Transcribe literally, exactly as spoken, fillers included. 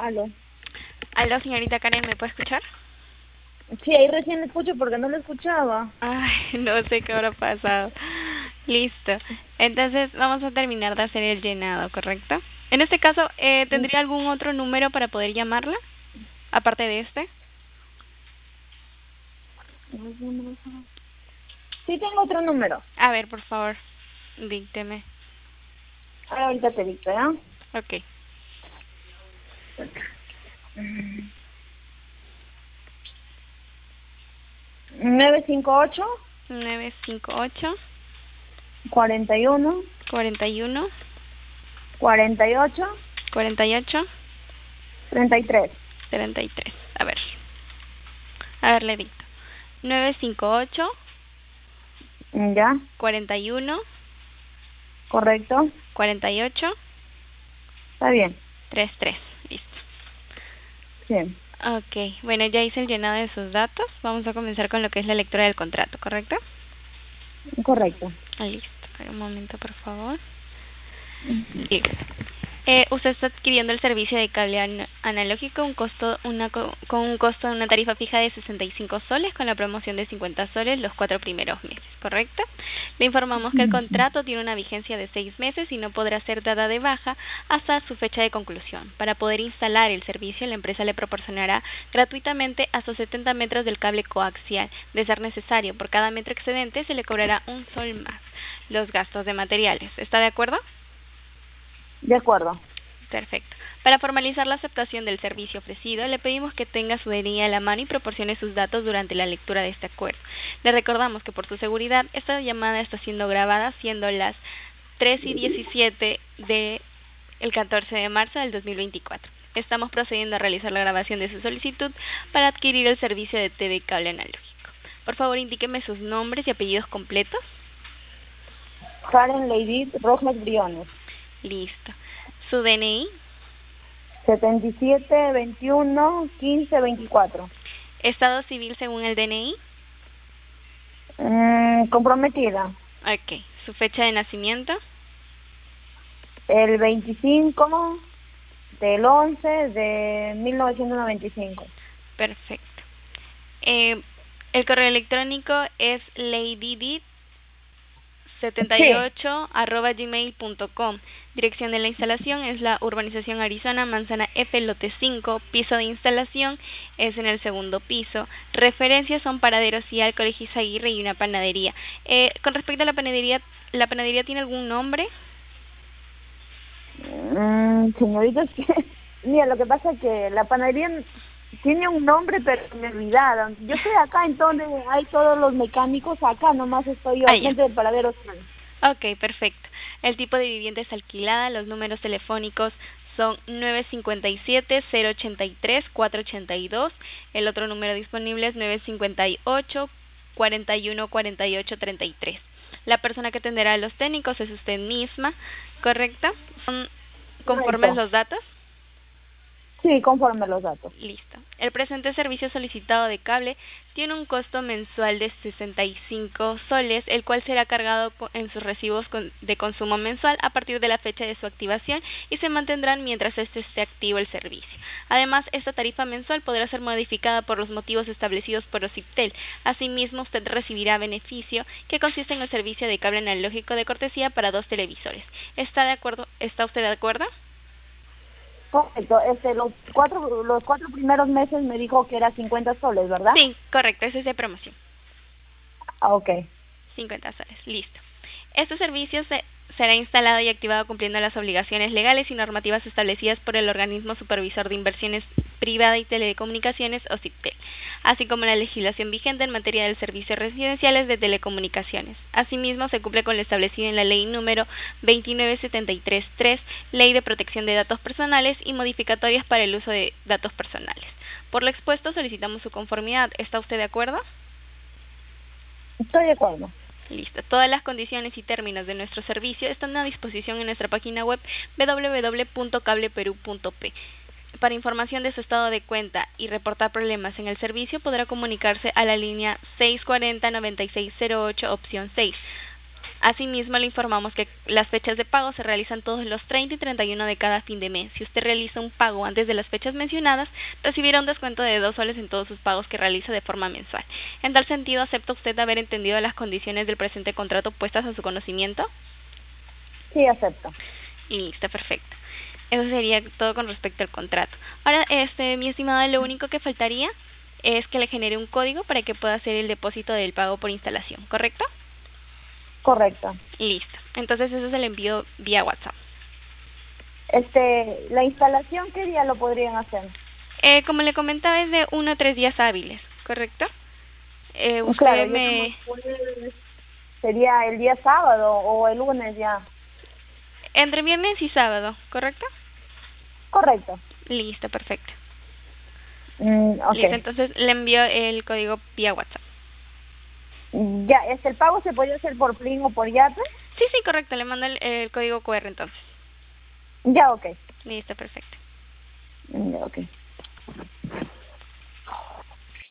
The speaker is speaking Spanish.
Aló. Aló, señorita Karen, ¿me puede escuchar? Sí, ahí recién le escucho porque no lo escuchaba. Ay, no sé qué habrá pasado. Listo. Entonces, vamos a terminar de hacer el llenado, ¿correcto? En este caso, eh, ¿tendría algún otro número para poder llamarla? Aparte de este. Sí, tengo otro número. A ver, por favor, dícteme. Ahora ahorita te dicto, ¿ya? Ok. nueve cinco ocho, nueve cinco ocho, cuarenta y uno, cuarenta y uno, cuarenta y ocho, cuarenta y ocho, treinta y tres. treinta y tres. A ver. A ver, le dicto. nueve cinco ocho, ¿Ya? cuarenta y uno, ¿Correcto? cuarenta y ocho, Está bien. treinta y tres. Listo. Sí. Ok, bueno, ya hice el llenado de sus datos. Vamos a comenzar con lo que es la lectura del contrato, ¿correcto? Correcto. Ah, listo. Espera un momento, por favor. Listo. Eh, usted está adquiriendo el servicio de cable an analógico un costo, una co con un costo de una tarifa fija de sesenta y cinco soles con la promoción de cincuenta soles los cuatro primeros meses, ¿correcto? Le informamos que el contrato tiene una vigencia de seis meses y no podrá ser dada de baja hasta su fecha de conclusión. Para poder instalar el servicio, la empresa le proporcionará gratuitamente hasta setenta metros del cable coaxial. De ser necesario, por cada metro excedente se le cobrará un sol más los gastos de materiales. ¿Está de acuerdo? De acuerdo. Perfecto. Para formalizar la aceptación del servicio ofrecido, le pedimos que tenga su D N I a la mano y proporcione sus datos durante la lectura de este acuerdo. Le recordamos que por su seguridad, esta llamada está siendo grabada siendo las tres y diecisiete de el catorce de marzo del dos mil veinticuatro. Estamos procediendo a realizar la grabación de su solicitud para adquirir el servicio de T V cable analógico. Por favor, indíqueme sus nombres y apellidos completos. Karen Lady Rojas Briones. Listo. Su D N I. setenta y siete, veintiuno, quince, veinticuatro. Estado civil según el D N I. Mm, comprometida. Ok. Su fecha de nacimiento. El veinticinco del once de mil novecientos noventa y cinco. Perfecto. Eh, el correo electrónico es ladydid setenta y Sí. ocho arroba gmail punto com. Dirección de la instalación es la urbanización Arizona, manzana F, lote cinco. Piso de instalación es en el segundo piso. Referencias son paraderos y al Colegio Izaguirre y una panadería. Eh, con respecto a la panadería, ¿la panadería tiene algún nombre? Mm, señorita, es que, mira, lo que pasa es que la panadería tiene un nombre, pero me olvidaron. Yo estoy acá, en donde hay todos los mecánicos, acá nomás estoy yo, Ah, al ya. frente del paradero. Ok, perfecto. El tipo de vivienda es alquilada, los números telefónicos son nueve cinco siete, cero ocho tres, cuatro ocho dos, el otro número disponible es nueve cinco ocho, cuarenta y uno, cuarenta y ocho, treinta y tres. La persona que atenderá a los técnicos es usted misma, ¿correcto? ¿Son conformes Correcto. los datos? Sí, conforme los datos. Listo. El presente servicio solicitado de cable tiene un costo mensual de sesenta y cinco soles, el cual será cargado en sus recibos de consumo mensual a partir de la fecha de su activación y se mantendrán mientras este esté activo el servicio. Además, esta tarifa mensual podrá ser modificada por los motivos establecidos por OCIPTEL. Asimismo, usted recibirá beneficio que consiste en el servicio de cable analógico de cortesía para dos televisores. ¿Está de acuerdo? ¿Está usted de acuerdo? Correcto. Este, los cuatro, los cuatro primeros meses me dijo que era cincuenta soles, ¿verdad? Sí, correcto, ese es de promoción. Ah, ok. cincuenta soles, listo. Este servicio se, será instalado y activado cumpliendo las obligaciones legales y normativas establecidas por el Organismo Supervisor de Inversiones Privada y Telecomunicaciones, OCIPTEL, así como la legislación vigente en materia de servicios residenciales de telecomunicaciones. Asimismo, se cumple con lo establecido en la Ley número veintinueve setenta y tres tres, Ley de Protección de Datos Personales y modificatorias para el uso de datos personales. Por lo expuesto, solicitamos su conformidad. ¿Está usted de acuerdo? Estoy de acuerdo. Listo. Todas las condiciones y términos de nuestro servicio están a disposición en nuestra página web doble u doble u doble u punto cableperú punto pe. Para información de su estado de cuenta y reportar problemas en el servicio, podrá comunicarse a la línea seis cuarenta, noventa y seis cero ocho, opción seis. Asimismo, le informamos que las fechas de pago se realizan todos los treinta y treinta y uno de cada fin de mes. Si usted realiza un pago antes de las fechas mencionadas, recibirá un descuento de dos soles en todos sus pagos que realiza de forma mensual. En tal sentido, ¿acepta usted haber entendido las condiciones del presente contrato puestas a su conocimiento? Sí, acepto. Y listo, perfecto. Eso sería todo con respecto al contrato. Ahora, este, mi estimada, lo único que faltaría es que le genere un código para que pueda hacer el depósito del pago por instalación, ¿correcto? Correcto. Listo. Entonces eso se le envío vía WhatsApp. Este, la instalación, ¿qué día lo podrían hacer? Eh, como le comentaba, es de uno a tres días hábiles, ¿correcto? Eh, usted Claro, yo me... puedo- sería el día sábado o el lunes ya. Entre viernes y sábado, ¿correcto? Correcto. Listo, perfecto. Mm, ok. Listo, entonces le envío el código vía WhatsApp. Ya, este, ¿el pago se podría hacer por Plin o por Yape? Sí, sí, correcto, le mando el, el código Q R entonces. Ya, ok. Listo, perfecto. Ya, ok.